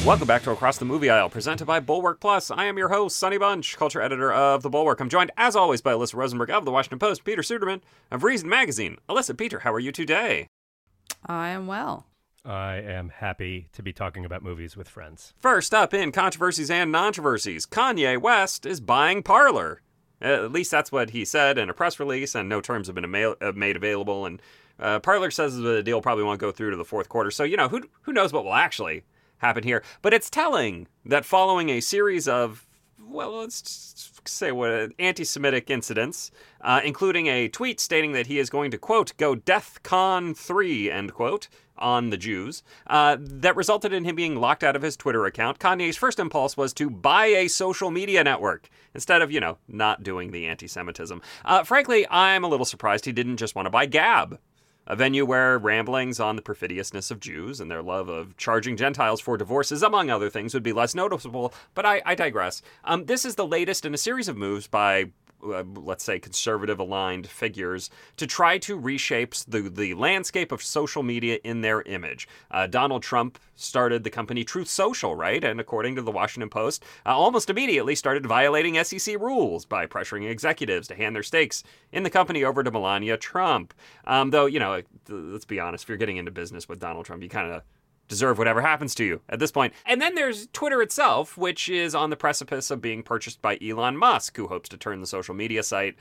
Welcome back to Across the Movie Aisle, presented by Bulwark Plus. I am your host, Sonny Bunch, culture editor of The Bulwark. I'm joined, as always, by Alyssa Rosenberg of The Washington Post, Peter Suderman of Reason Magazine. Alyssa, Peter, how are you today? I am well. I am happy to be talking about movies with friends. First up in controversies and controversies, Kanye West is buying Parler. At least that's what he said in a press release, and no terms have been made available. And Parler says the deal probably won't go through to the fourth quarter. So, you know, who knows what will actually happen here. But it's telling that following a series of, well, let's just say what, anti-Semitic incidents, including a tweet stating that he is going to, quote, go DEFCON 3, end quote, on the Jews, that resulted in him being locked out of his Twitter account. Kanye's first impulse was to buy a social media network instead of, not doing the anti-Semitism. Frankly, I'm a little surprised he didn't just want to buy Gab, a venue where ramblings on the perfidiousness of Jews and their love of charging Gentiles for divorces, among other things, would be less noticeable, but I digress. This is the latest in a series of moves by, let's say, conservative-aligned figures to try to reshape the landscape of social media in their image. Donald Trump started the company Truth Social, right? And according to the Washington Post, almost immediately started violating SEC rules by pressuring executives to hand their stakes in the company over to Melania Trump. Though, let's be honest, if you're getting into business with Donald Trump, you kind of deserve whatever happens to you at this point. And then there's Twitter itself, which is on the precipice of being purchased by Elon Musk, who hopes to turn the social media site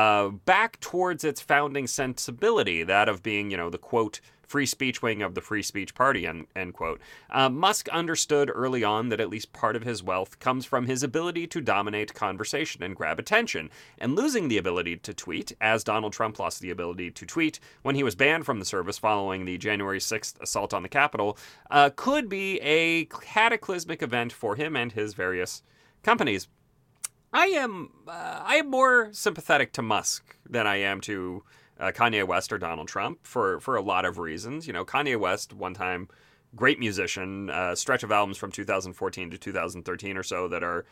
back towards its founding sensibility, that of being, the, quote, free speech wing of the free speech party, end quote. Musk understood early on that at least part of his wealth comes from his ability to dominate conversation and grab attention. And losing the ability to tweet, as Donald Trump lost the ability to tweet when he was banned from the service following the January 6th assault on the Capitol, could be a cataclysmic event for him and his various companies. I am more sympathetic to Musk than I am to Kanye West or Donald Trump for a lot of reasons. Kanye West, one time great musician, stretch of albums from 2014 to 2013 or so that are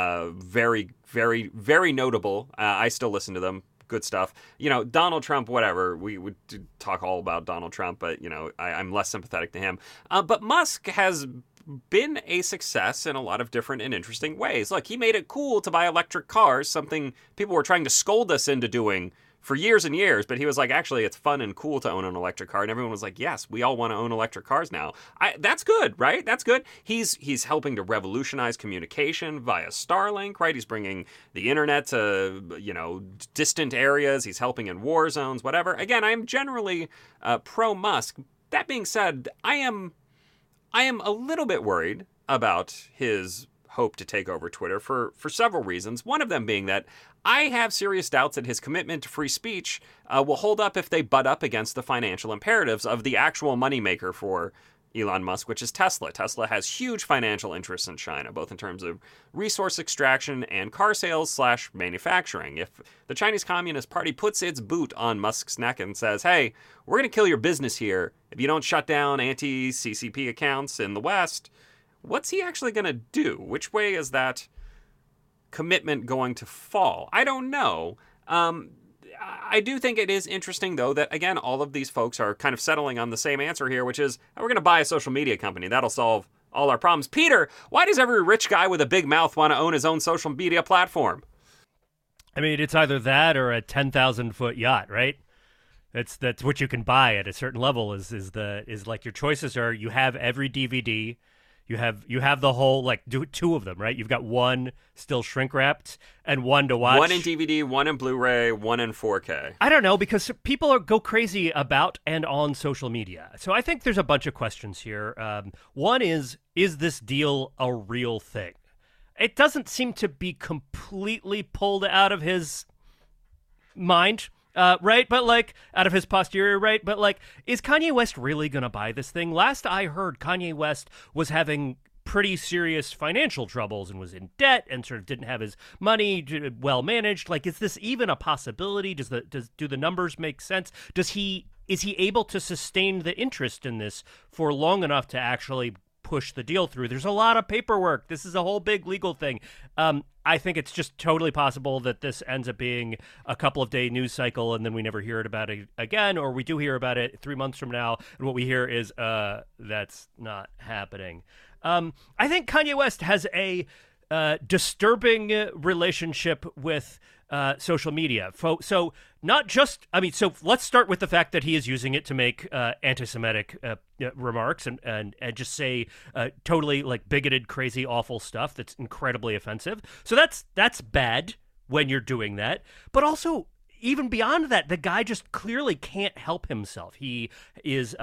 very, very, very notable. I still listen to them. Good stuff. Donald Trump, whatever. We would talk all about Donald Trump, but, I'm less sympathetic to him. But Musk has been a success in a lot of different and interesting ways. Look, he made it cool to buy electric cars, something people were trying to scold us into doing for years and years, but he was like, actually, it's fun and cool to own an electric car. And everyone was like, yes, we all want to own electric cars now. That's good, right? That's good. He's helping to revolutionize communication via Starlink, right? He's bringing the internet to, distant areas. He's helping in war zones, whatever. Again, I am generally pro-Musk. That being said, I am a little bit worried about his hope to take over Twitter for several reasons. One of them being that I have serious doubts that his commitment to free speech will hold up if they butt up against the financial imperatives of the actual moneymaker for Elon Musk, which is Tesla. Tesla has huge financial interests in China, both in terms of resource extraction and car sales / manufacturing. If the Chinese Communist Party puts its boot on Musk's neck and says, hey, we're going to kill your business here if you don't shut down anti-CCP accounts in the West, what's he actually going to do? Which way is that commitment going to fall? I don't know. I do think it is interesting, though, that, again, all of these folks are kind of settling on the same answer here, which is, we're going to buy a social media company. That'll solve all our problems. Peter, why does every rich guy with a big mouth want to own his own social media platform? I mean, it's either that or a 10,000-foot yacht, right? That's what you can buy at a certain level is like your choices are, you have every DVD, you have the whole, like, two of them, right? You've got one still shrink wrapped and one to watch. One in DVD, one in Blu-ray, one in 4K. I don't know, because people go crazy about and on social media. So I think there's a bunch of questions here. One is this deal a real thing? It doesn't seem to be completely pulled out of his mind. Right? But, like, out of his posterior, right? But, like, is Kanye West really going to buy this thing? Last I heard, Kanye West was having pretty serious financial troubles and was in debt and sort of didn't have his money well managed. Like, is this even a possibility? Do the numbers make sense? Is he able to sustain the interest in this for long enough to actually push the deal through? There's a lot of paperwork. This is a whole big legal thing. I think it's just totally possible that this ends up being a couple of day news cycle and then we never hear about it again, or we do hear about it 3 months from now, and what we hear is that's not happening. I think Kanye West has a disturbing relationship with social media. So not just, so let's start with the fact that he is using it to make anti-Semitic remarks and just say totally like bigoted, crazy, awful stuff that's incredibly offensive. So that's bad when you're doing that. But also, even beyond that, the guy just clearly can't help himself. He is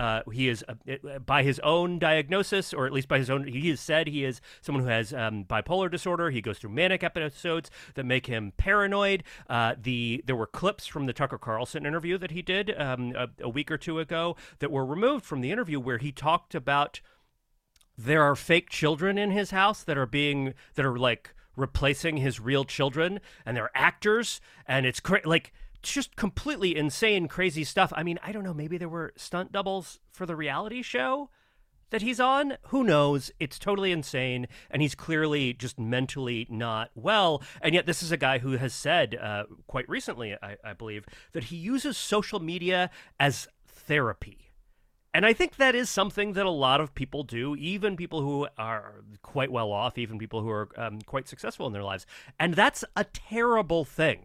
by his own diagnosis, or at least by his own, he has said he is someone who has bipolar disorder. He goes through manic episodes that make him paranoid. There were clips from the Tucker Carlson interview that he did a week or two ago that were removed from the interview, where he talked about there are fake children in his house that are like replacing his real children, and they're actors, and it's just completely insane, crazy stuff. I mean, I don't know, maybe there were stunt doubles for the reality show that he's on. Who knows? It's totally insane, and he's clearly just mentally not well. And yet this is a guy who has said quite recently, I believe, that he uses social media as therapy. And I think that is something that a lot of people do, even people who are quite well off, even people who are quite successful in their lives. And that's a terrible thing.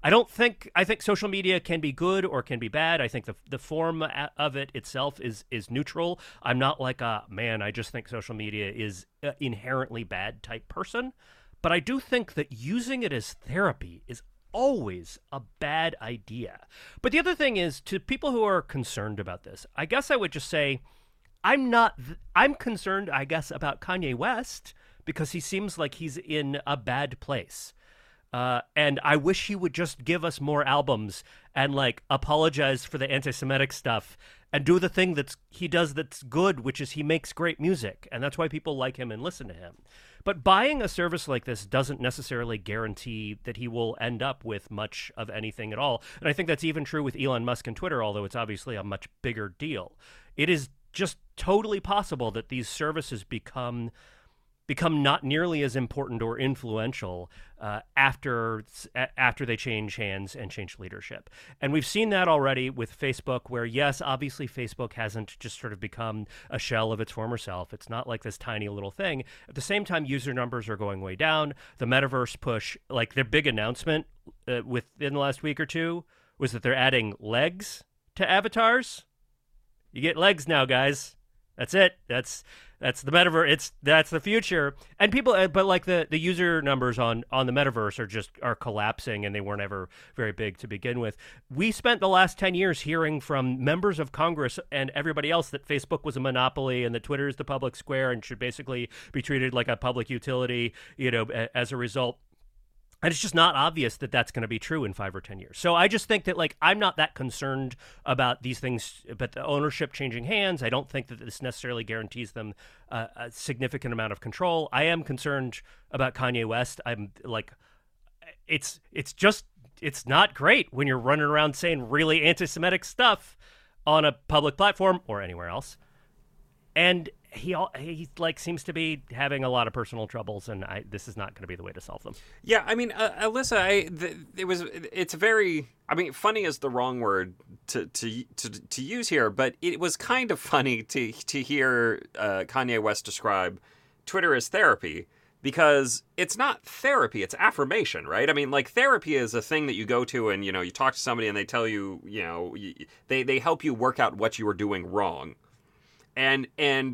I think social media can be good or can be bad. I think the form of it itself is neutral. I'm not like I just think social media is inherently bad type person. But I do think that using it as therapy is always a bad idea. But the other thing is, to people who are concerned about this, I guess I would just say I'm concerned, I guess, about Kanye West because he seems like he's in a bad place. And I wish he would just give us more albums and like apologize for the anti-Semitic stuff and do the thing he does that's good, which is he makes great music. And that's why people like him and listen to him. But buying a service like this doesn't necessarily guarantee that he will end up with much of anything at all. And I think that's even true with Elon Musk and Twitter, although it's obviously a much bigger deal. It is just totally possible that these services become not nearly as important or influential after they change hands and change leadership. And we've seen that already with Facebook, where, yes, obviously Facebook hasn't just sort of become a shell of its former self. It's not like this tiny little thing. At the same time, user numbers are going way down. The metaverse push, like their big announcement within the last week or two, was that they're adding legs to avatars. You get legs now, guys. That's it. That's the metaverse. That's the future. And people, but like the user numbers on the metaverse are collapsing, and they weren't ever very big to begin with. We spent the last 10 years hearing from members of Congress and everybody else that Facebook was a monopoly and that Twitter is the public square and should basically be treated like a public utility, as a result. And it's just not obvious that that's going to be true in 5 or 10 years. So I just think that, like, I'm not that concerned about these things, but the ownership changing hands, I don't think that this necessarily guarantees them a significant amount of control. I am concerned about Kanye West. I'm like, it's not great when you're running around saying really anti-Semitic stuff on a public platform or anywhere else. And he like seems to be having a lot of personal troubles, and this is not going to be the way to solve them. Yeah, I mean, Alyssa, it's very, I mean, funny is the wrong word to use here, but it was kind of funny to hear Kanye West describe Twitter as therapy, because it's not therapy, it's affirmation, right? I mean, like, therapy is a thing that you go to and, you talk to somebody and they tell you, they help you work out what you were doing wrong. And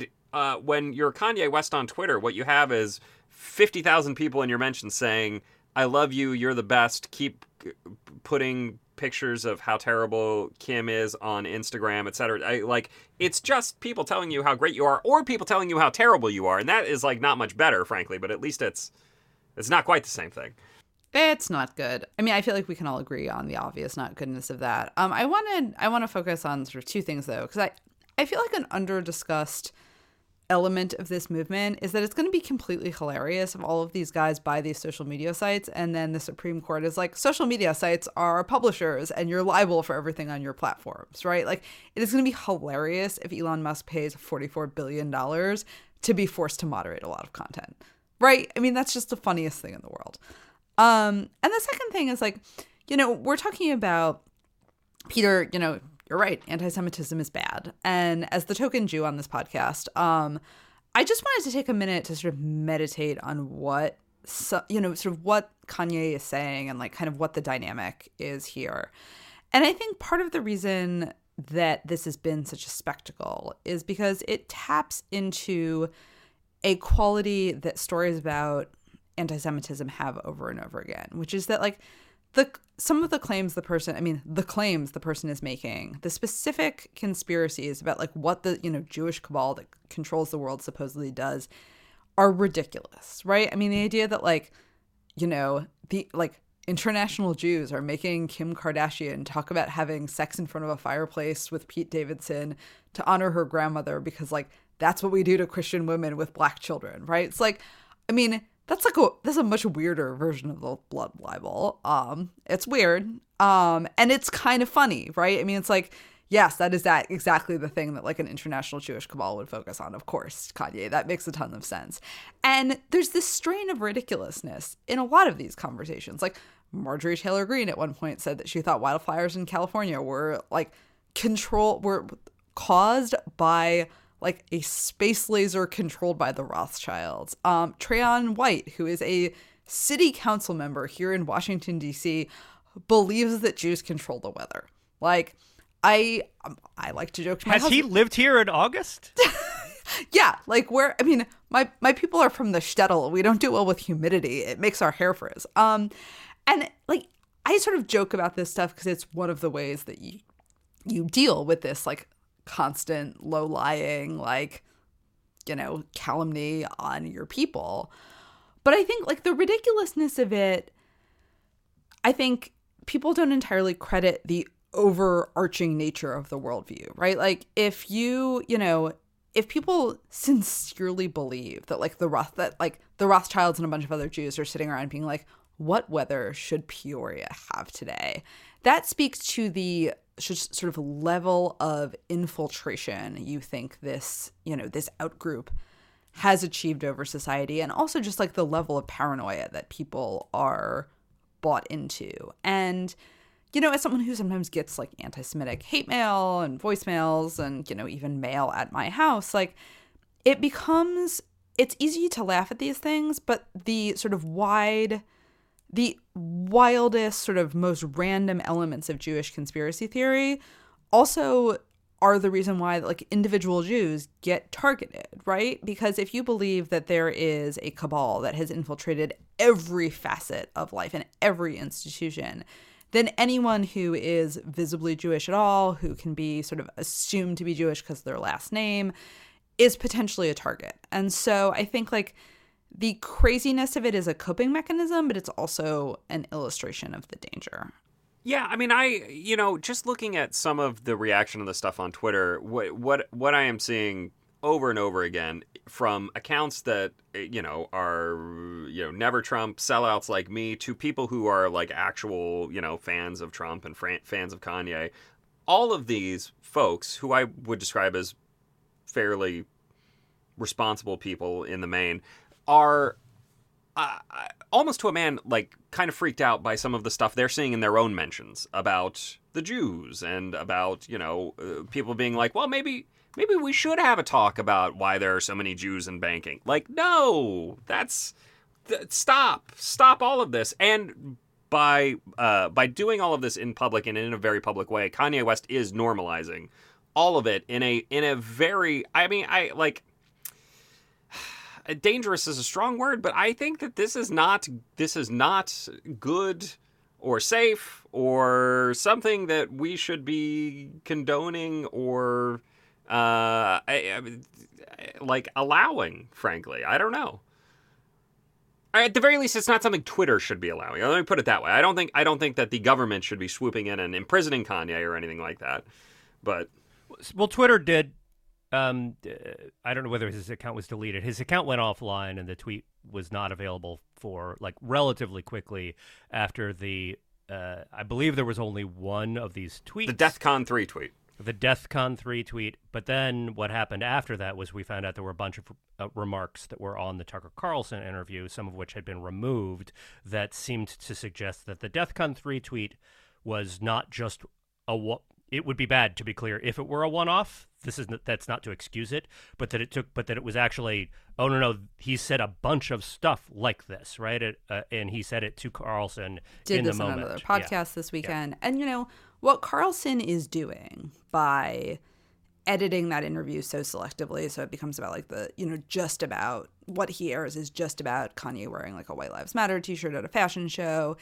when you're Kanye West on Twitter, what you have is 50,000 people in your mentions saying, I love you, you're the best, keep putting pictures of how terrible Kim is on Instagram, etc. It's just people telling you how great you are, or people telling you how terrible you are. And that is, like, not much better, frankly, but at least it's not quite the same thing. It's not good. I mean, I feel like we can all agree on the obvious not goodness of that. I want to focus on sort of two things, though, because I feel like an under-discussed element of this movement is that it's going to be completely hilarious if all of these guys buy these social media sites and then the Supreme Court is like, social media sites are publishers and you're liable for everything on your platforms, right? Like, it is going to be hilarious if Elon Musk pays $44 billion to be forced to moderate a lot of content, right? I mean, that's just the funniest thing in the world. And the second thing is, like, we're talking about, Peter, you're right, anti-Semitism is bad. And as the token Jew on this podcast, I just wanted to take a minute to sort of meditate on what, sort of what Kanye is saying and like kind of what the dynamic is here. And I think part of the reason that this has been such a spectacle is because it taps into a quality that stories about anti-Semitism have over and over again, which is that like some of the claims the person is making, the specific conspiracies about like what the, Jewish cabal that controls the world supposedly does are ridiculous, right? I mean, the idea that like, the like international Jews are making Kim Kardashian talk about having sex in front of a fireplace with Pete Davidson to honor her grandmother because like that's what we do to Christian women with black children, right? It's like, I mean, that's a much weirder version of the blood libel. It's weird. And it's kind of funny, right? I mean, it's like, yes, that is exactly the thing that like an international Jewish cabal would focus on. Of course, Kanye, that makes a ton of sense. And there's this strain of ridiculousness in a lot of these conversations. Like Marjorie Taylor Greene at one point said that she thought wildfires in California were caused by like a space laser controlled by the Rothschilds. Trayon White, who is a city council member here in Washington, D.C., believes that Jews control the weather. Like, I like to joke to my husband. Has he lived here in August? Yeah, like my people are from the shtetl. We don't do well with humidity. It makes our hair frizz. And like I sort of joke about this stuff because it's one of the ways that you deal with this like constant low-lying like calumny on your people. But I think like the ridiculousness of it, I think people don't entirely credit the overarching nature of the worldview, right? Like if if people sincerely believe that like the Rothschilds and a bunch of other Jews are sitting around being like, what weather should Peoria have today? That speaks to the sort of level of infiltration you think this, this outgroup has achieved over society, and also just like the level of paranoia that people are bought into. And, as someone who sometimes gets like anti-Semitic hate mail and voicemails and, even mail at my house, like it's easy to laugh at these things, but the wildest, sort of most random elements of Jewish conspiracy theory also are the reason why like individual Jews get targeted, right? Because if you believe that there is a cabal that has infiltrated every facet of life and every institution, then anyone who is visibly Jewish at all, who can be sort of assumed to be Jewish because of their last name, is potentially a target. And so I think like the craziness of it is a coping mechanism, but it's also an illustration of the danger. Yeah, I mean, just looking at some of the reaction of the stuff on Twitter, what I am seeing over and over again from accounts that, are, never Trump sellouts like me to people who are like actual, fans of Trump and fans of Kanye, all of these folks who I would describe as fairly responsible people in the main are almost to a man like kind of freaked out by some of the stuff they're seeing in their own mentions about the Jews and about, people being like, well, maybe we should have a talk about why there are so many Jews in banking. Like, no, stop all of this. And by doing all of this in public and in a very public way, Kanye West is normalizing all of it in a very, dangerous is a strong word, but I think that this is not good or safe or something that we should be condoning or allowing, frankly. I don't know. At the very least, it's not something Twitter should be allowing. Let me put it that way. I don't think that the government should be swooping in and imprisoning Kanye or anything like that. But Twitter did. I don't know whether his account was deleted. His account went offline, and the tweet was not available for like relatively quickly after the. I believe there was only one of these tweets. The DEFCON 3 tweet. The DEFCON 3 tweet. But then what happened after that was we found out there were a bunch of remarks that were on the Tucker Carlson interview, some of which had been removed, that seemed to suggest that the DEFCON 3 tweet was not just it would be bad, to be clear, if it were a one-off that's not to excuse it, but that it was actually, oh no, he said a bunch of stuff like this, right? And he said it to Carlson in the moment. Did this on another podcast this weekend. Yeah. And what Carlson is doing by editing that interview so selectively, so it becomes about like just about what he airs is just about Kanye wearing like a White Lives Matter t-shirt at a fashion show,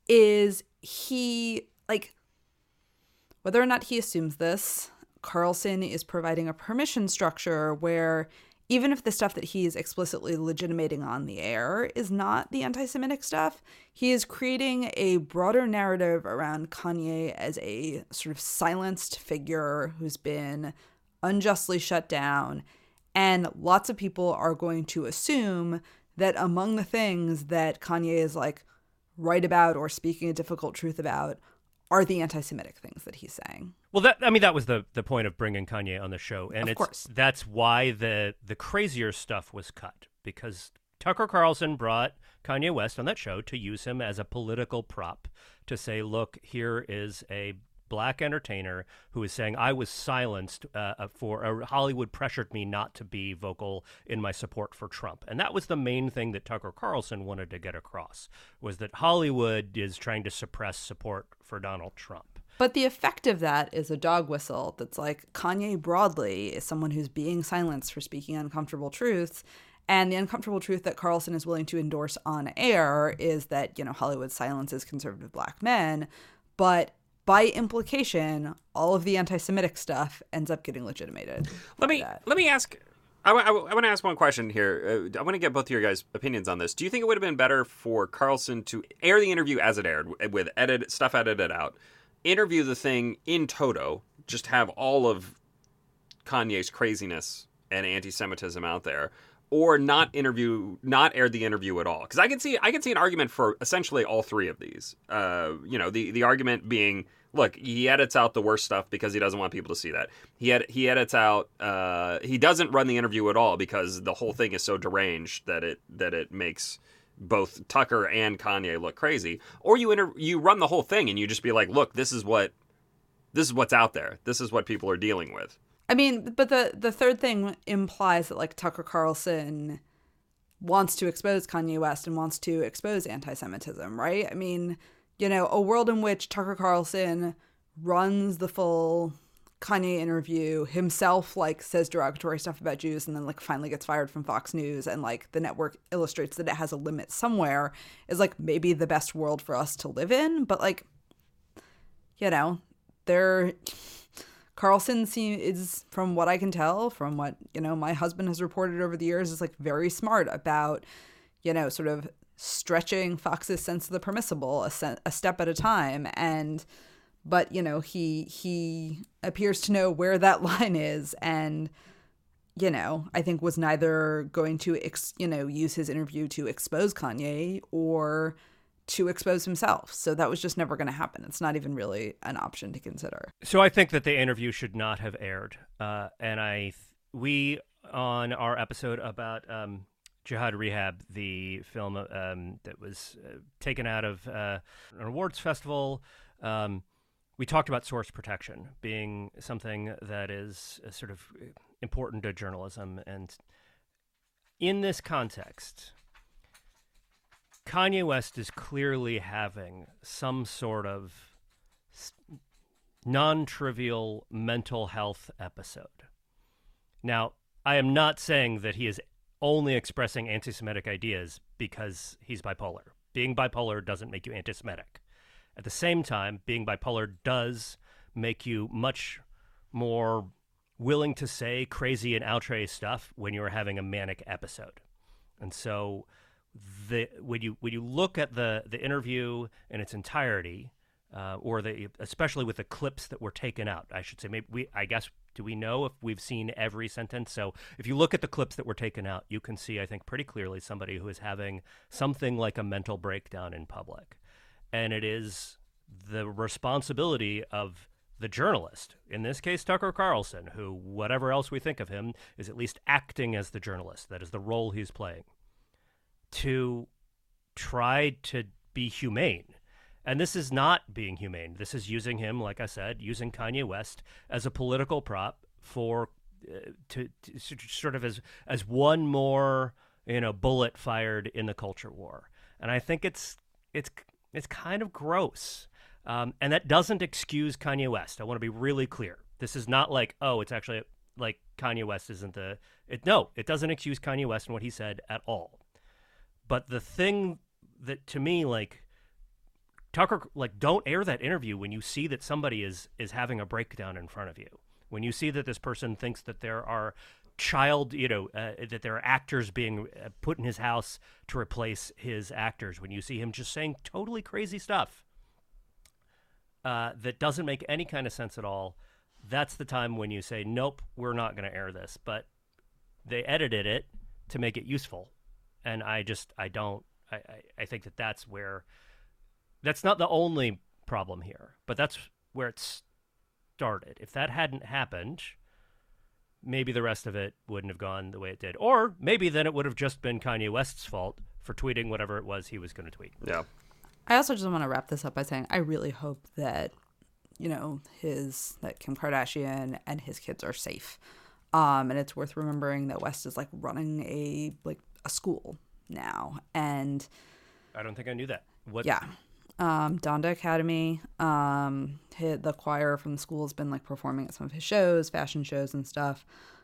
is he, like, whether or not he assumes this, Carlson is providing a permission structure where even if the stuff that he is explicitly legitimating on the air is not the anti-Semitic stuff, he is creating a broader narrative around Kanye as a sort of silenced figure who's been unjustly shut down. And lots of people are going to assume that among the things that Kanye is like right about or speaking a difficult truth about are the anti-Semitic things that he's saying. Well, that was the point of bringing Kanye on the show. And of course. That's why the crazier stuff was cut, because Tucker Carlson brought Kanye West on that show to use him as a political prop to say, look, here is a black entertainer who is saying I was silenced Hollywood pressured me not to be vocal in my support for Trump. And that was the main thing that Tucker Carlson wanted to get across, was that Hollywood is trying to suppress support for Donald Trump. But the effect of that is a dog whistle that's like Kanye broadly is someone who's being silenced for speaking uncomfortable truths. And the uncomfortable truth that Carlson is willing to endorse on air is that, Hollywood silences conservative black men. But by implication, all of the anti-Semitic stuff ends up getting legitimated. Let me ask. I want to ask one question here. I want to get both of your guys' opinions on this. Do you think it would have been better for Carlson to air the interview as it aired, with stuff edited out, interview the thing in toto, just have all of Kanye's craziness and anti-Semitism out there, or not air the interview at all? Because I can see an argument for essentially all three of these. The argument being, look, he edits out the worst stuff because he doesn't want people to see that. He edits out. He doesn't run the interview at all because the whole thing is so deranged that it makes both Tucker and Kanye look crazy. Or you run the whole thing and you just be like, look, this is what's out there. This is what people are dealing with. I mean, but the third thing implies that like Tucker Carlson wants to expose Kanye West and wants to expose anti-Semitism, right? I mean, a world in which Tucker Carlson runs the full Kanye interview himself, like says derogatory stuff about Jews and then like finally gets fired from Fox News and like the network illustrates that it has a limit somewhere, is like maybe the best world for us to live in. But like, Carlson is, from what I can tell, from what, my husband has reported over the years, is like very smart about, sort of stretching Fox's sense of the permissible a step at a time. But he appears to know where that line is. And, I think was neither going to, use his interview to expose Kanye or to expose himself. So that was just never going to happen. It's not even really an option to consider. So I think that the interview should not have aired. And we, on our episode about Jihad Rehab, the film that was taken out of an awards festival, we talked about source protection being something that is sort of important to journalism. And in this context, Kanye West is clearly having some sort of non-trivial mental health episode. Now, I am not saying that he is only expressing anti-Semitic ideas because he's bipolar. Being bipolar doesn't make you anti-Semitic. At the same time, being bipolar does make you much more willing to say crazy and outre stuff when you're having a manic episode. And so when you look at the interview in its entirety, especially with the clips that were taken out, I should say, do we know if we've seen every sentence? So if you look at the clips that were taken out, you can see, I think, pretty clearly somebody who is having something like a mental breakdown in public. And it is the responsibility of the journalist, in this case Tucker Carlson, who, whatever else we think of him, is at least acting as the journalist. That is the role he's playing, to try to be humane. And this is not being humane. This is using him, like I said, using Kanye West as a political prop for to sort of as one more bullet fired in the culture war. And I think it's kind of gross. And that doesn't excuse Kanye West. I want to be really clear. This is not like, oh, it's actually like Kanye West isn't no, it doesn't excuse Kanye West and what he said at all. But the thing that to me, like, Tucker, like, don't air that interview when you see that somebody is having a breakdown in front of you. When you see that this person thinks that there are that there are actors being put in his house to replace his actors. When you see him just saying totally crazy stuff that doesn't make any kind of sense at all, that's the time when you say, nope, we're not going to air this. But they edited it to make it useful. And I think that's where, that's not the only problem here, but that's where it started. If that hadn't happened, maybe the rest of it wouldn't have gone the way it did. Or maybe then it would have just been Kanye West's fault for tweeting whatever it was he was going to tweet. Yeah. I also just want to wrap this up by saying I really hope that, that Kim Kardashian and his kids are safe. And it's worth remembering that West is like running a school now. And I don't think I knew that. What? Yeah. Donda Academy, the choir from the school has been like performing at some of his shows, fashion shows and stuff.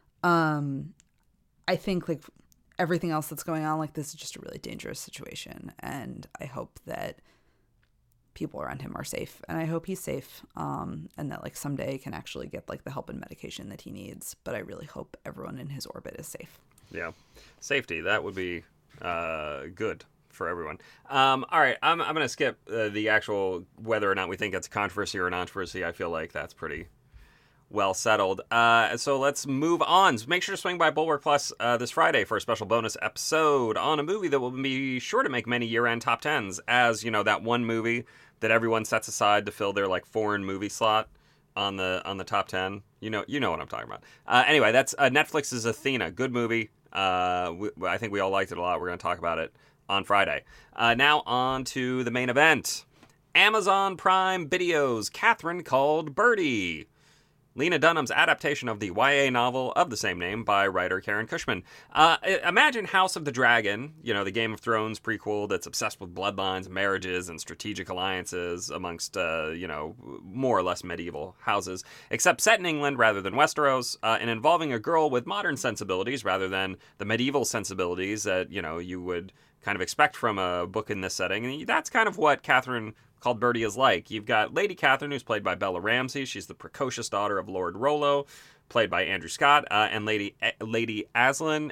I think like everything else that's going on, like, this is just a really dangerous situation. And I hope that people around him are safe, and I hope he's safe. And that like someday he can actually get like the help and medication that he needs. But I really hope everyone in his orbit is safe. Yeah. Safety. That would be good for everyone. All right, I'm going to skip the actual whether or not we think it's a controversy or a controversy. I feel like that's pretty well settled. So let's move on. So make sure to swing by Bulwark Plus this Friday for a special bonus episode on a movie that will be sure to make many year-end top 10s, as, that one movie that everyone sets aside to fill their like foreign movie slot on the top 10. You know what I'm talking about. Anyway, that's Netflix's Athena. Good movie. I think we all liked it a lot. We're going to talk about it on Friday. Now on to the main event. Amazon Prime Video's Catherine Called Birdy. Lena Dunham's adaptation of the YA novel of the same name by writer Karen Cushman. Imagine House of the Dragon, the Game of Thrones prequel that's obsessed with bloodlines, marriages, and strategic alliances amongst, more or less medieval houses, except set in England rather than Westeros, and involving a girl with modern sensibilities rather than the medieval sensibilities that, you would kind of expect from a book in this setting. And that's kind of what Catherine Called Birdy is like. You've got Lady Catherine, who's played by Bella Ramsey. She's the precocious daughter of Lord Rollo, played by Andrew Scott, and Lady Aslan,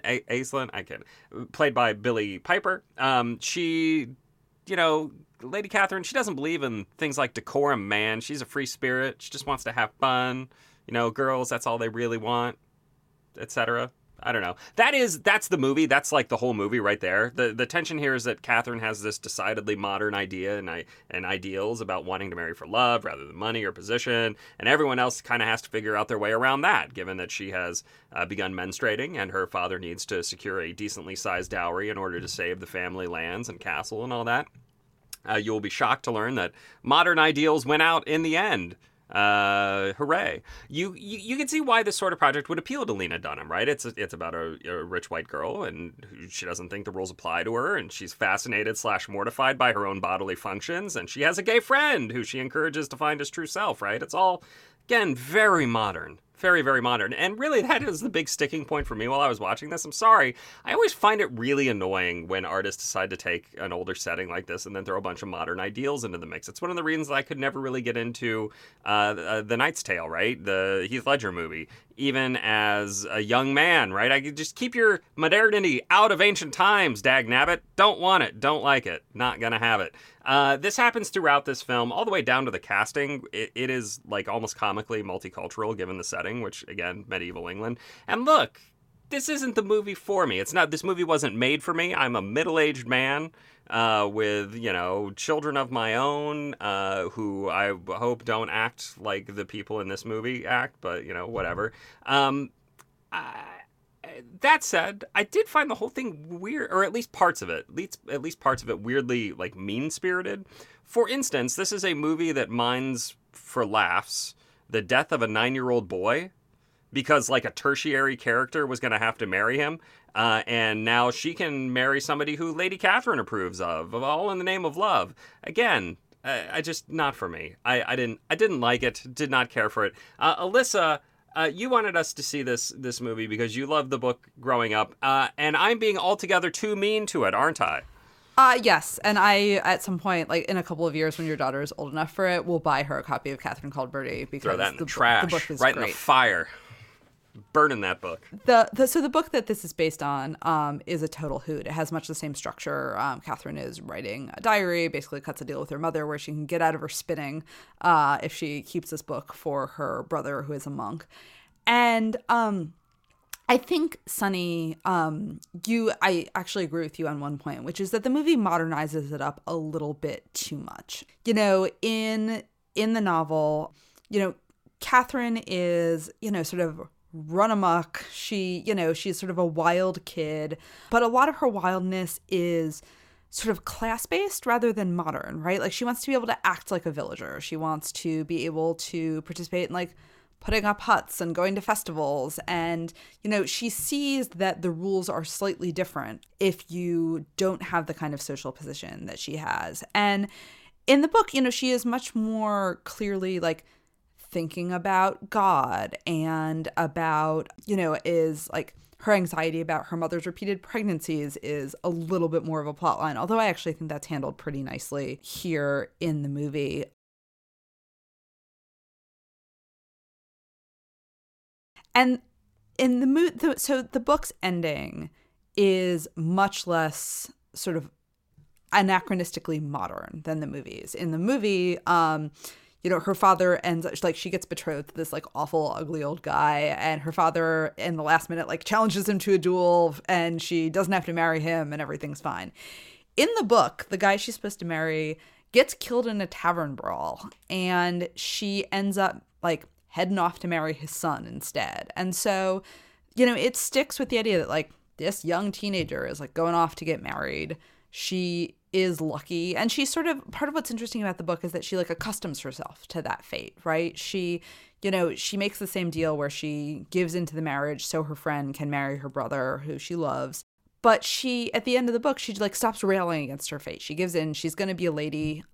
played by Billie Piper. Lady Catherine, she doesn't believe in things like decorum, man. She's a free spirit. She just wants to have fun. Girls, that's all they really want, etc. I don't know. That's the movie. That's like the whole movie right there. The tension here is that Catherine has this decidedly modern idea and ideals about wanting to marry for love rather than money or position, and everyone else kind of has to figure out their way around that, given that she has begun menstruating and her father needs to secure a decently sized dowry in order to save the family lands and castle and all that. You will be shocked to learn that modern ideals win out in the end. Hooray. You can see why this sort of project would appeal to Lena Dunham, right? It's about a rich white girl, and she doesn't think the rules apply to her, and she's fascinated / mortified by her own bodily functions, and she has a gay friend who she encourages to find his true self, right? It's all, again, very modern. Very, very modern. And really, that is the big sticking point for me while I was watching this. I'm sorry. I always find it really annoying when artists decide to take an older setting like this and then throw a bunch of modern ideals into the mix. It's one of the reasons I could never really get into The Knight's Tale, right? The Heath Ledger movie. Even as a young man, right? I could just keep your modernity out of ancient times, dagnabbit. Don't want it. Don't like it. Not gonna have it. This happens throughout this film, all the way down to the casting. It is like almost comically multicultural given the setting, which, again, medieval England. And look, this isn't the movie for me. This movie wasn't made for me. I'm a middle-aged man with, children of my own who I hope don't act like the people in this movie act, but, whatever. That said, I did find the whole thing weird, or at least parts of it, weirdly, like, mean-spirited. For instance, this is a movie that mines for laughs the death of a 9-year-old boy because like a tertiary character was going to have to marry him. And now she can marry somebody who Lady Catherine approves of all in the name of love. Again, I just, not for me. I didn't like it, did not care for it. Alyssa, you wanted us to see this movie because you loved the book growing up, and I'm being altogether too mean to it, aren't I? Yes, and I, at some point, like in a couple of years when your daughter is old enough for it, will buy her a copy of Catherine Called Birdy because throw that in the trash, the book is right great. in the fire. Burning that book. So the book that this is based on is a total hoot. It has much the same structure. Catherine is writing a diary, basically cuts a deal with her mother where she can get out of her spinning if she keeps this book for her brother, who is a monk. And I think, Sunny, I actually agree with you on one point, which is that the movie modernizes it up a little bit too much. You know, in the novel, you know, Catherine is, you know, sort of run amok. She's sort of a wild kid, but a lot of her wildness is sort of class-based rather than modern, right? Like, she wants to be able to act like a villager. She wants to be able to participate in, like, putting up huts and going to festivals. And, you know, she sees that the rules are slightly different if you don't have the kind of social position that she has. And in the book, you know, she is much more clearly, like, thinking about God and about, you know, is like her anxiety about her mother's repeated pregnancies is a little bit more of a plot line, although I actually think that's handled pretty nicely here in the movie. And in the so the book's ending is much less sort of anachronistically modern than the movies. In the movie, you know, her father ends up, like, she gets betrothed to this, like, awful, ugly old guy, and her father, in the last minute, like, challenges him to a duel, and she doesn't have to marry him, and everything's fine. In the book, the guy she's supposed to marry gets killed in a tavern brawl, and she ends up, like, heading off to marry his son instead. And so, you know, it sticks with the idea that, like, this young teenager is, like, going off to get married. She is lucky, and she's sort of, part of what's interesting about the book is that she, like, accustoms herself to that fate, right? She, you know, she makes the same deal where she gives into the marriage so her friend can marry her brother who she loves, but she, at the end of the book, she, like, stops railing against her fate. She gives in. She's going to be a lady,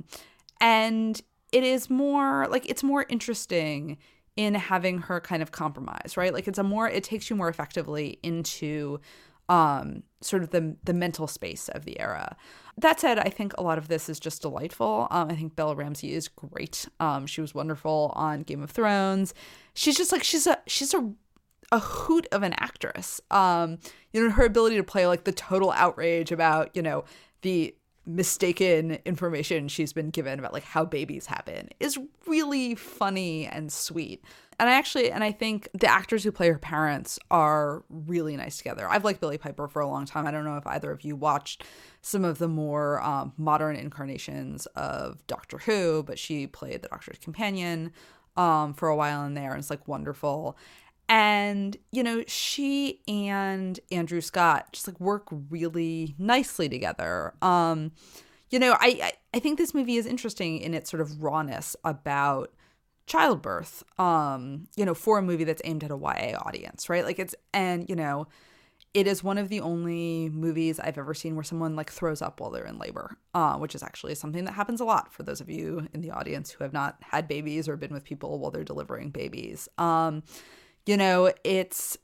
and it is more, like, it's more interesting in having her kind of compromise, right? Like, it takes you more effectively into sort of the mental space of the era. That said, I think a lot of this is just delightful. I think Bella Ramsey is great. She was wonderful on Game of Thrones. She's just like, she's a hoot of an actress. You know, her ability to play, like, the total outrage about, you know, the mistaken information she's been given about, like, how babies happen is really funny and sweet. And I think the actors who play her parents are really nice together. I've liked Billie Piper for a long time. I don't know if either of you watched some of the more modern incarnations of Doctor Who, but she played the Doctor's companion for a while in there, and it's, like, wonderful. And, you know, she and Andrew Scott just, like, work really nicely together. You know, I think this movie is interesting in its sort of rawness about childbirth, you know, for a movie that's aimed at a YA audience, right? Like, you know, it is one of the only movies I've ever seen where someone, like, throws up while they're in labor, which is actually something that happens a lot for those of you in the audience who have not had babies or been with people while they're delivering babies. You know, it's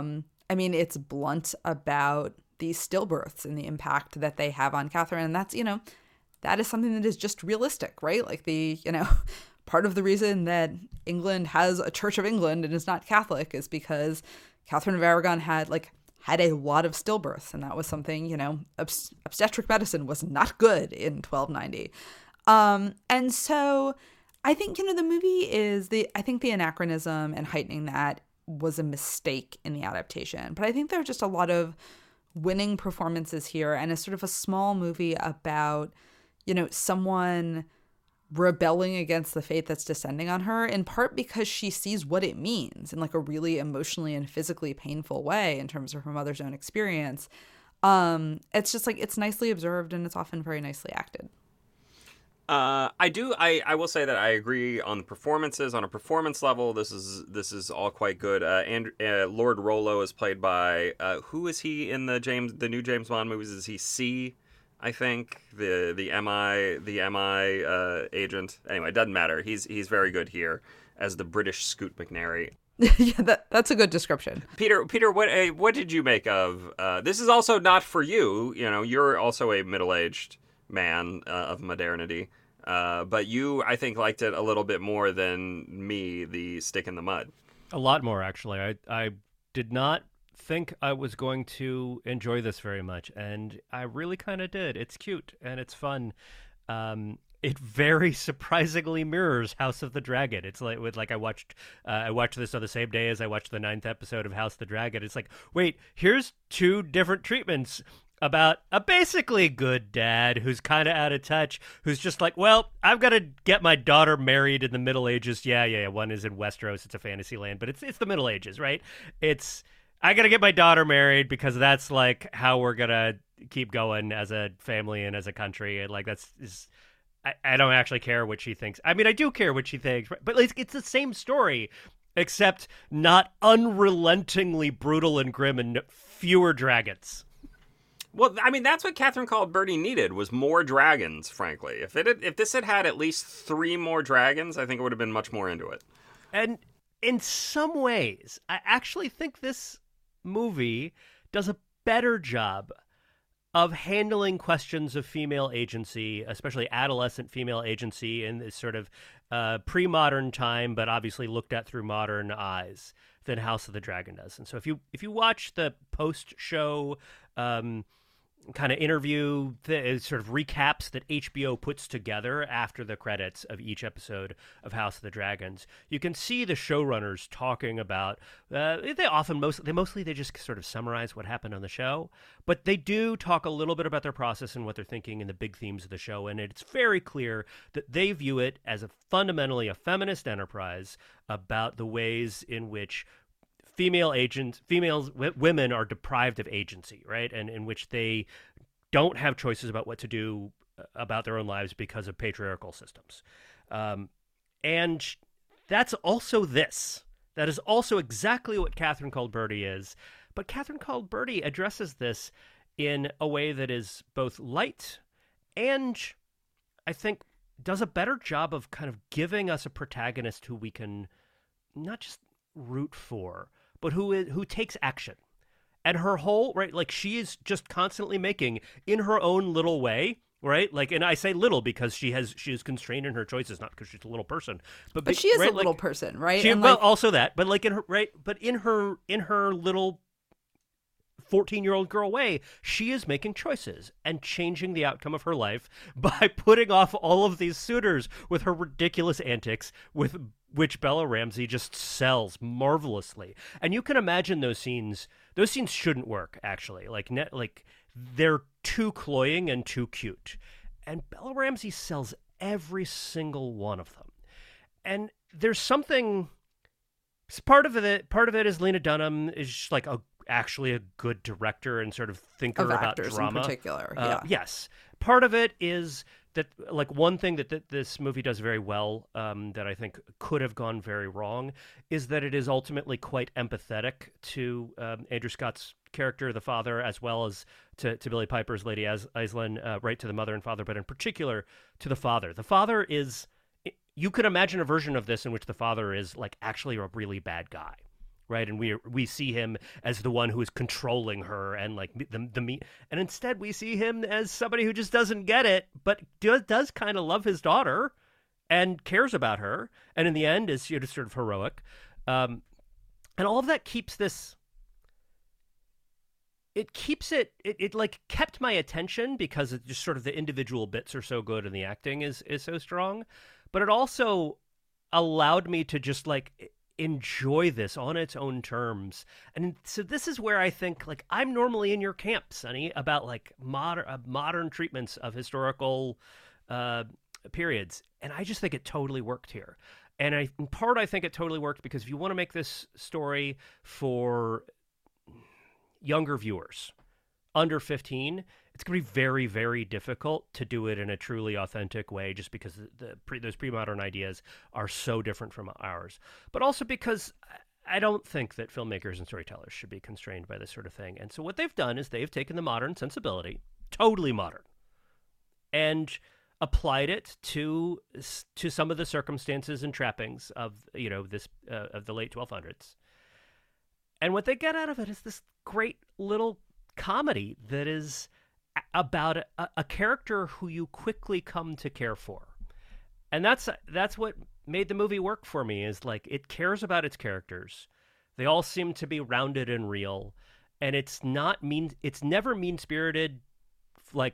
blunt about these stillbirths and the impact that they have on Catherine. And that's, you know, that is something that is just realistic, right? Like, you know, part of the reason that England has a Church of England and is not Catholic is because Catherine of Aragon had a lot of stillbirths. And that was something, you know, obstetric medicine was not good in 1290. And so I think, you know, the movie I think the anachronism and heightening that was a mistake in the adaptation. But I think there are just a lot of winning performances here, and it's sort of a small movie about, you know, someone rebelling against the fate that's descending on her, in part because she sees what it means in, like, a really emotionally and physically painful way in terms of her mother's own experience. It's just, like, it's nicely observed and it's often very nicely acted. I do. I will say that I agree on the performances. On a performance level, this is all quite good. Lord Rollo is played by who is he in the new James Bond movies? Is he C? I think the MI agent. Anyway, it doesn't matter. He's very good here as the British Scoot McNairy. Yeah, that's a good description. Peter, what did you make of this? Is also not for you. You know, you're also a middle-aged man of modernity. But you, I think, liked it a little bit more than me, the stick in the mud. A lot more, actually. I did not think I was going to enjoy this very much, and I really kind of did. It's cute and it's fun. It very surprisingly mirrors House of the Dragon. It's like I watched this on the same day as I watched the 9th episode of House of the Dragon. It's like, wait, here's 2 different treatments about a basically good dad who's kind of out of touch, who's just like, well, I've got to get my daughter married in the Middle Ages. Yeah. One is in Westeros. It's a fantasy land, but it's the Middle Ages, right? I got to get my daughter married because that's like how we're going to keep going as a family and as a country. And like, I don't actually care what she thinks. I mean, I do care what she thinks, but it's the same story, except not unrelentingly brutal and grim and fewer dragons. Well, I mean, that's what Catherine Called Birdie needed, was more dragons, frankly. If this had at least 3 more dragons, I think it would have been much more into it. And in some ways, I actually think this movie does a better job of handling questions of female agency, especially adolescent female agency in this sort of pre-modern time, but obviously looked at through modern eyes, than House of the Dragon does. And so if you watch the post-show kind of interview, sort of recaps that HBO puts together after the credits of each episode of House of the Dragons, you can see the showrunners talking about, they just sort of summarize what happened on the show, but they do talk a little bit about their process and what they're thinking and the big themes of the show, and it's very clear that they view it as fundamentally a feminist enterprise about the ways in which women are deprived of agency, right? And in which they don't have choices about what to do about their own lives because of patriarchal systems. And that's also this. That is also exactly what Catherine Called Birdie is. But Catherine Called Birdie addresses this in a way that is both light and, I think, does a better job of kind of giving us a protagonist who we can not just root for, but who takes action. And her whole, right, like she is just constantly making, in her own little way, right? Like, and I say little because she is constrained in her choices, not because she's a little person. But she is right, a little person, right? Well, also that, but like in her, right, but in her little 14-year-old girl way, she is making choices and changing the outcome of her life by putting off all of these suitors with her ridiculous antics, with which Bella Ramsey just sells marvelously. And you can imagine those scenes shouldn't work, actually. Like they're too cloying and too cute. And Bella Ramsey sells every single one of them. And there's something, part of it is Lena Dunham is just like actually a good director and sort of thinker about drama. In particular, yeah. Yes. Part of it is that, like, one thing that this movie does very well, that I think could have gone very wrong, is that it is ultimately quite empathetic to Andrew Scott's character, the father, as well as to Billie Piper's Lady Aislinn, right, to the mother and father, but in particular to the father. The father is, you could imagine a version of this in which the father is, like, actually a really bad guy. Right, and we see him as the one who is controlling her, and like and instead we see him as somebody who just doesn't get it, but does kind of love his daughter, and cares about her, and in the end is sort of heroic, and all of that keeps this. It like kept my attention because it just sort of the individual bits are so good and the acting is so strong, but it also allowed me to just like enjoy this on its own terms. And so this is where I think, like, I'm normally in your camp, Sonny, about like modern treatments of historical periods, and I just think it totally worked here. And I think it totally worked because if you want to make this story for younger viewers under 15, it's going to be very, very difficult to do it in a truly authentic way, just because those pre-modern ideas are so different from ours. But also because I don't think that filmmakers and storytellers should be constrained by this sort of thing. And so what they've done is they've taken the modern sensibility, totally modern, and applied it to some of the circumstances and trappings of this of the late 1200s. And what they get out of it is this great little comedy that is about a character who you quickly come to care for. And that's what made the movie work for me, is like it cares about its characters. They all seem to be rounded and real, and it's never mean-spirited, like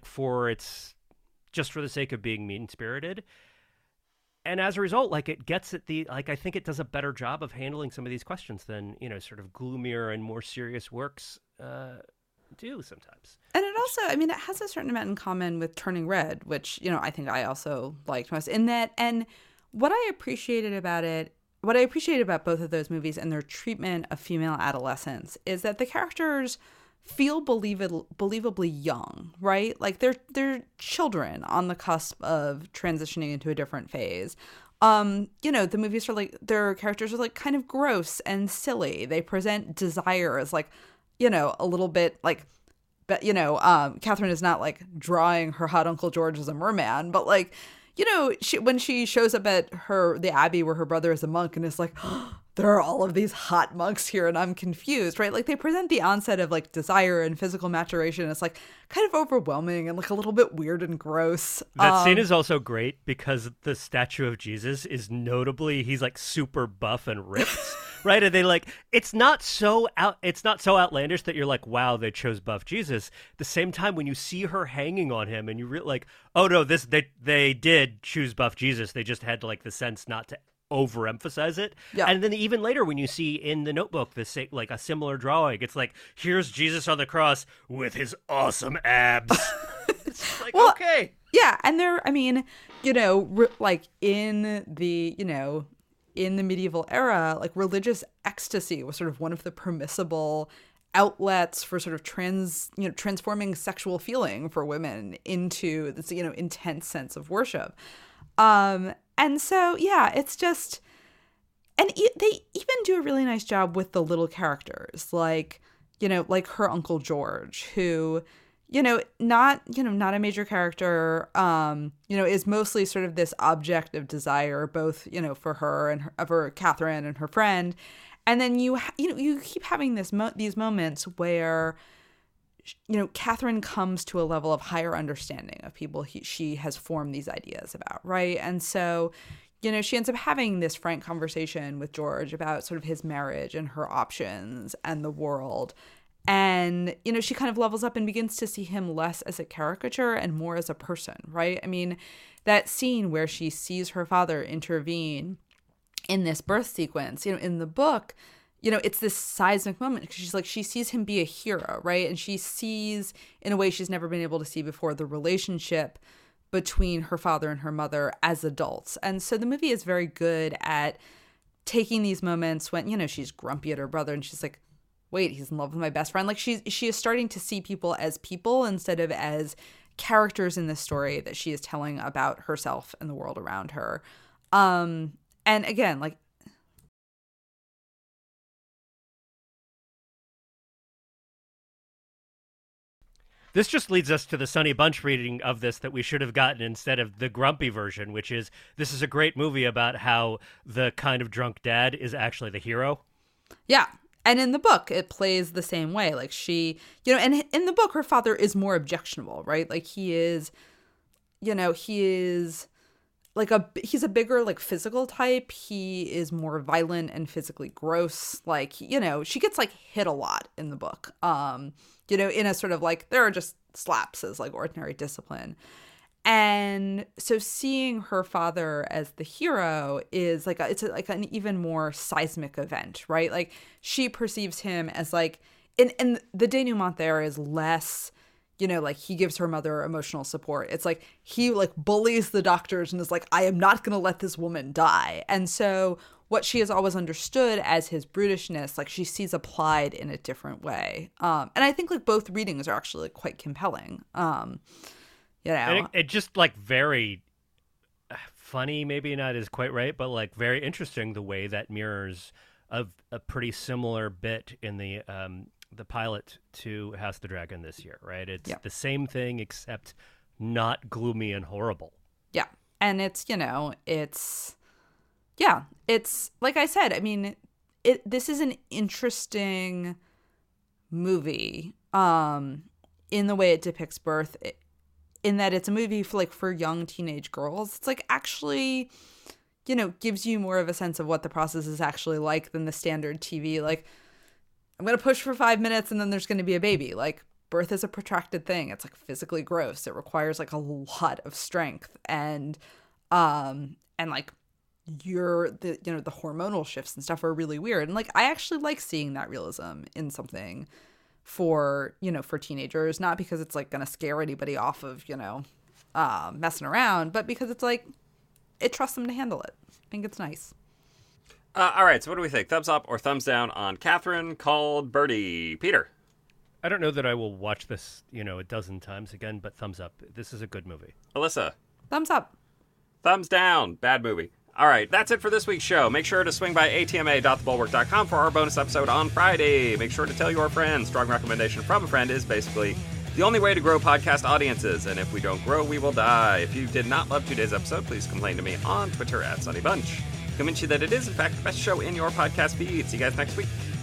just for the sake of being mean-spirited. And as a result, like it gets at I think it does a better job of handling some of these questions than, sort of gloomier and more serious works do sometimes. And it also, it has a certain amount in common with Turning Red, which, I think I also liked most in that. And what I appreciated about both of those movies and their treatment of female adolescence is that the characters feel believably young, right? Like they're children on the cusp of transitioning into a different phase. The movies are like, their characters are like kind of gross and silly. They present desire as like, a little bit like, but Catherine is not like drawing her hot Uncle George as a merman, but like, when she shows up at the abbey where her brother is a monk and is like, oh, there are all of these hot monks here and I'm confused, right? Like they present the onset of like desire and physical maturation. It's like kind of overwhelming and like a little bit weird and gross. That scene is also great because the statue of Jesus is notably, he's like super buff and ripped. Right, and they like it's not so outlandish that you're like, wow, they chose buff Jesus. At the same time, when you see her hanging on him, and you're like, oh no, they did choose buff Jesus. They just had like the sense not to overemphasize it. Yeah. And then even later, when you see in the Notebook like a similar drawing, it's like, here's Jesus on the cross with his awesome abs. It's like, well, okay, yeah, and they're, like in the medieval era, like religious ecstasy was sort of one of the permissible outlets for sort of transforming sexual feeling for women into this, intense sense of worship. And so, yeah, it's just, and they even do a really nice job with the little characters, like her Uncle George, who, not a major character, is mostly sort of this object of desire, both, for her and for Catherine and her friend. And then you keep having these moments where, Catherine comes to a level of higher understanding of people she has formed these ideas about, right? And so, she ends up having this frank conversation with George about sort of his marriage and her options and the world. And, she kind of levels up and begins to see him less as a caricature and more as a person, right? That scene where she sees her father intervene in this birth sequence, in the book, it's this seismic moment because she's like, she sees him be a hero, right? And she sees, in a way she's never been able to see before, the relationship between her father and her mother as adults. And so the movie is very good at taking these moments when, she's grumpy at her brother and she's like, wait, he's in love with my best friend. Like she is starting to see people as people instead of as characters in this story that she is telling about herself and the world around her. And again, like, this just leads us to the Sonny Bunch reading of this that we should have gotten instead of the grumpy version, which is, this is a great movie about how the kind of drunk dad is actually the hero. Yeah. And in the book, it plays the same way. Like she, and in the book, her father is more objectionable, right? Like he is like he's a bigger, like physical type. He is more violent and physically gross. Like, she gets like hit a lot in the book. In a sort of like, there are just slaps as like ordinary discipline. And so seeing her father as the hero is like, it's like an even more seismic event, right? Like she perceives him as like, and the denouement there is less, like he gives her mother emotional support. It's like he like bullies the doctors and is like, I am not going to let this woman die. And so what she has always understood as his brutishness, like she sees applied in a different way. And I think like both readings are actually like, quite compelling. You know, and it just like very funny, maybe not is quite right, but like very interesting the way that mirrors a pretty similar bit in the pilot to House of the Dragon this year, right? It's the same thing except not gloomy and horrible. Yeah. And it's, you know, it's like I said, I mean, this is an interesting movie in the way it depicts birth, in that it's a movie for young teenage girls. It's like actually, you know, gives you more of a sense of what the process is actually like than the standard TV. Like, I'm going to push for 5 minutes and then there's going to be a baby. Like, birth is a protracted thing. It's like physically gross. It requires like a lot of strength and like the hormonal shifts and stuff are really weird. And like, I actually like seeing that realism in something for teenagers, not because it's like going to scare anybody off of, messing around, but because it's like, it trusts them to handle it. I think it's nice. All right, so what do we think? Thumbs up or thumbs down on Catherine Called Birdy? Peter? I don't know that I will watch this, a dozen times again, but thumbs up. This is a good movie. Alyssa? Thumbs up. Thumbs down. Bad movie. All right, that's it for this week's show. Make sure to swing by atma.thebulwark.com for our bonus episode on Friday. Make sure to tell your friends. Strong recommendation from a friend is basically the only way to grow podcast audiences, and if we don't grow, we will die. If you did not love today's episode, please complain to me on Twitter @SunnyBunch. Convince you that it is, in fact, the best show in your podcast feed. See you guys next week.